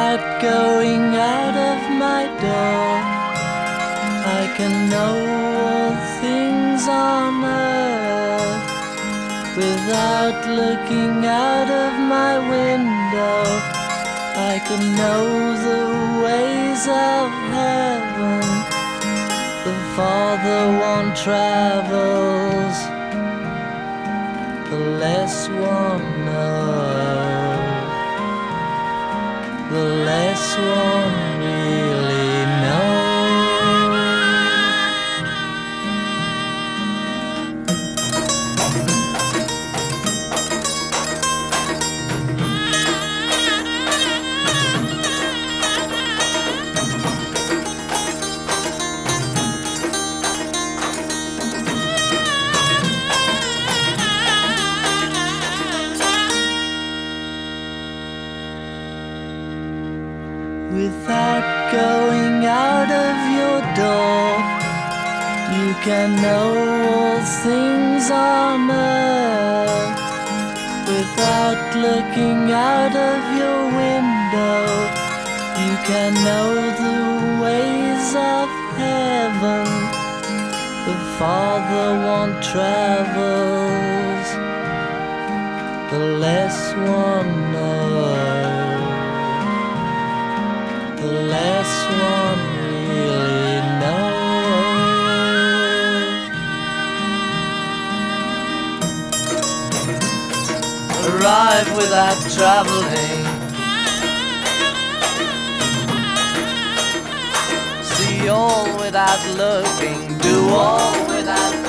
Without going out of my door, I can know all things on earth. Without looking out of my window, I can know the ways of heaven. The farther one travels, the less one knows, the less one really knows. Without going out of your door, you can know all things on earth. Without looking out of your window, you can know the ways of heaven. The farther one travels, the less one knows, the less one really knows. Arrive without traveling, see all without looking, do all without